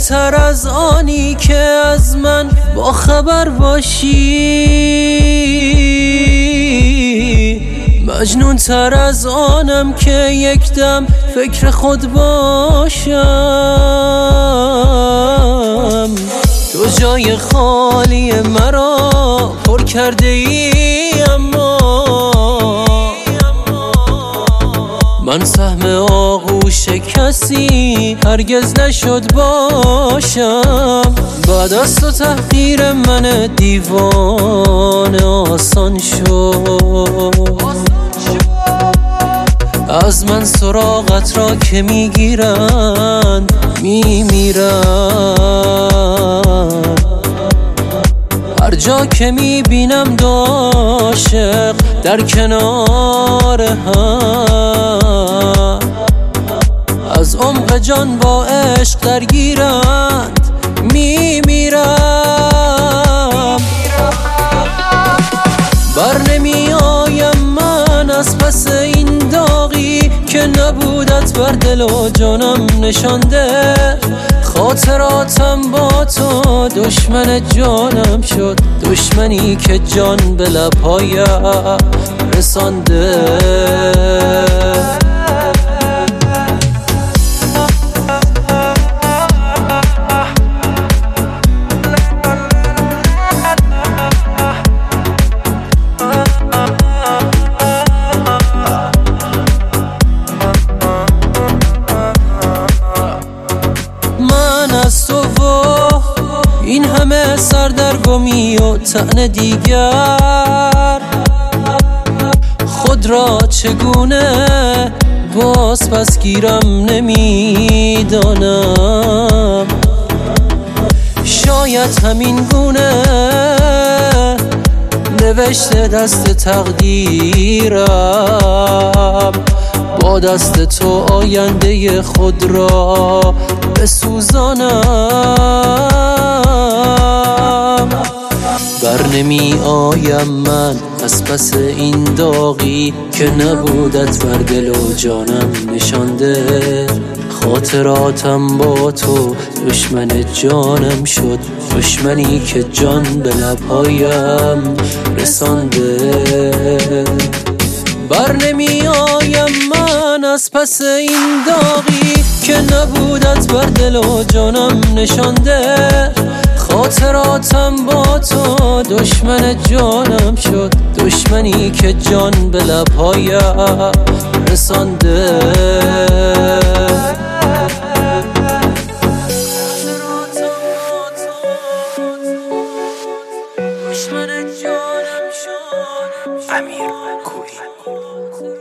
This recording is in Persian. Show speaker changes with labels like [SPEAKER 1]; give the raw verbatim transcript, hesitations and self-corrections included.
[SPEAKER 1] دلتر از آنی که از من با خبر باشی، مجنون تر از آنم که یک دم فکر خود باشم. تو جای خالی مرا پر کرده ای، اما من سهم آغوش کسی هرگز نشد باشم. بعد از تو تحقیر من دیوانه آسان شد، از من سراغت را که میگیرند میمیرم. هر جا که میبینم دو عاشق در کنار هم، از عمق جان با عشق درگیرند میمیرم. بر نمی آیم من از پس این داغی که نبودت بر دل و جانم نشانده. خاطراتم با تو دشمن جانم شد، دشمنی که جان به لبهایم رسانده. این همه سردرگمی و طعن دیگر، خود را چگونه باز پس گیرم نمیدانم. شاید همین گونه نوشته دست تقدیرم، با دست تو آینده خود را بسوزانم. بر نمی آیم من از پس این داغی که نبودت بر دل و جانم نشانده. خاطراتم با تو دشمن جانم شد، دشمنی که جان به لبهایم رسانده. بر نمی آیم من از پس این داغی که نبودت بر دل و جانم نشانده. خاطراتم با تو دشمن جانم شد، دشمنی که جان به لبهایم رسانده.
[SPEAKER 2] امیر کوهی.